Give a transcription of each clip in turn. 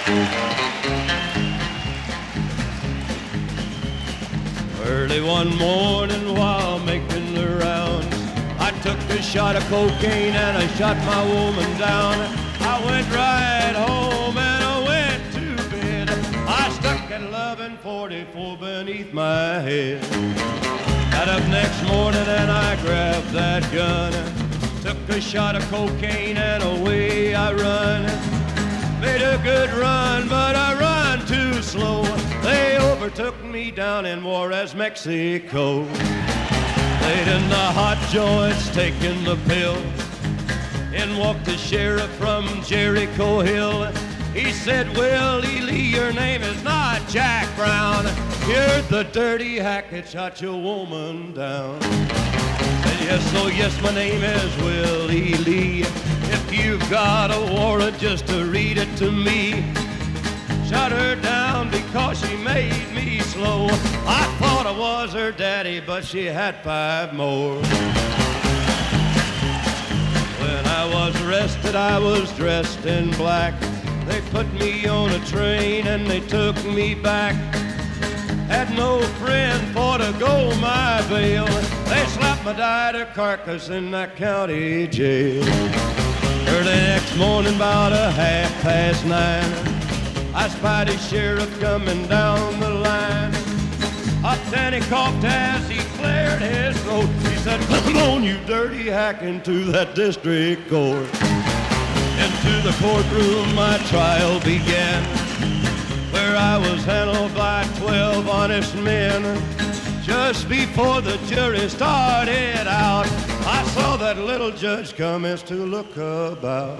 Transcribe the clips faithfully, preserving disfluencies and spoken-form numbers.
Early one morning while making the rounds, I took a shot of cocaine and I shot my woman down. I went right home and I went to bed. I stuck at eleven forty-four beneath my head. Got up next morning and I grabbed that gun, took a shot of cocaine and away I run. Made a good run, but I run too slow. They overtook me down in Juarez, Mexico. Laid in the hot joints, taking the pills. In walked the sheriff from Jericho Hill. He said, Willie Lee, your name is not Jack Brown. You're the dirty hack that shot your woman down. Said, yes, oh yes, my name is Willie Lee. If you've got a warrant, just to read it to me. Shot her down because she made me slow. I thought I was her daddy, but she had five more. When I was arrested, I was dressed in black. They put me on a train and they took me back. Had no friend for to go my bail. They slapped my died carcass in that county jail. Early next morning, about a half past nine, I spied a sheriff coming down the line. Up then he coughed as he cleared his throat. He said, come on, you dirty hack, into that district court. Into the courtroom my trial began, where I was handled by twelve honest men. Just before the jury started out, I saw that little judge commence to look about.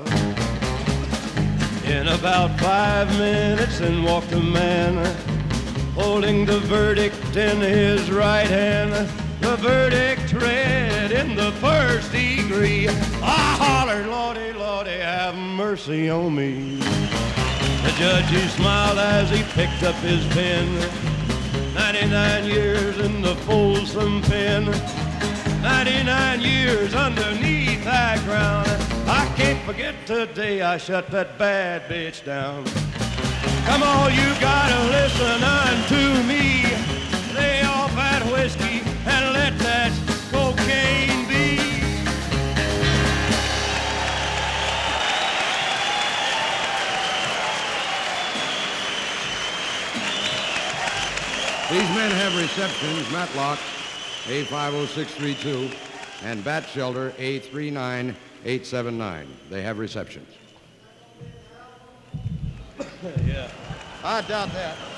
In about five minutes in walked a man, holding the verdict in his right hand. The verdict read in the first degree. I hollered, Lordy, Lordy, have mercy on me. The judge, he smiled as he picked up his pen. ninety-nine years in the Folsom pen. ninety-nine years underneath that ground. I can't forget today I shut that bad bitch down. Come on, you gotta listen unto me. Lay off that whiskey and let that cocaine be. These men have receptions, Matlock, A five oh six three two, and Bat Shelter, A three nine eight seven nine. They have receptions. Yeah. I doubt that.